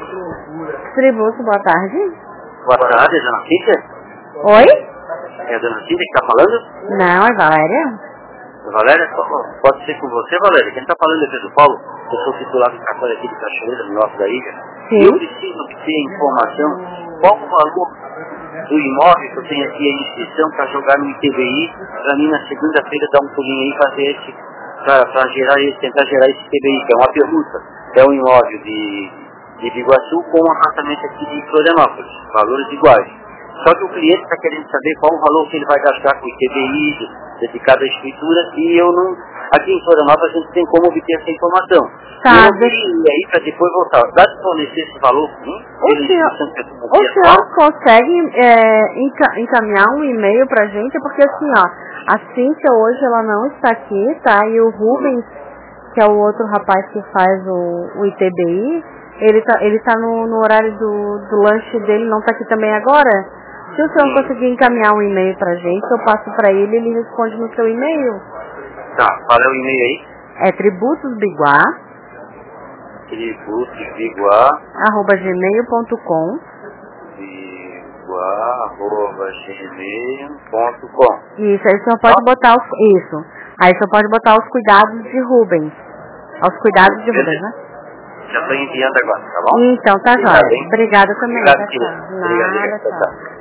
Tributo, boa tarde. Boa tarde, é a dona Cíntia? Oi? É a dona Cíntia que está falando? Não, é Valéria. Valéria, pode ser com você, Valéria? Quem está falando é Pedro Paulo. Eu sou titular do cartório aqui de Cachoeira, no norte da ilha. Sim. E eu preciso ter informação qual o valor do imóvel que eu tenho aqui em inscrição para jogar no ITBI, para mim na segunda-feira dar um pulinho aí e fazer tentar gerar esse ITBI, que é uma pergunta. É um imóvel de Biguaçu com um apartamento aqui de Florianópolis, valores iguais. Só que o cliente está querendo saber qual o valor que ele vai gastar com o ITBI, dedicado à escritura, e eu não... Aqui em Florianópolis a gente tem como obter essa informação. Tá, e eu queria aí para depois voltar. Dá de fornecer esse valor para mim? O senhor consegue encaminhar um e-mail pra gente? Porque assim, ó, a Cíntia hoje ela não está aqui, tá? E o Rubens, que é o outro rapaz que faz o ITBI, ele tá no horário do lanche dele, não tá aqui também agora. Se o senhor conseguir encaminhar um e-mail pra gente, eu passo pra ele e ele responde no seu e-mail. Tá, qual é o e-mail aí? É tributosbiguá @gmail.com. Isso, aí o senhor pode botar isso. Aí o senhor pode botar os cuidados de Rubens. Aos cuidados de Rubens, né? Já estou enviando agora, tá bom? Então, tá jóia. Obrigada também. Obrigado, querida. Obrigado, Nada, tchau.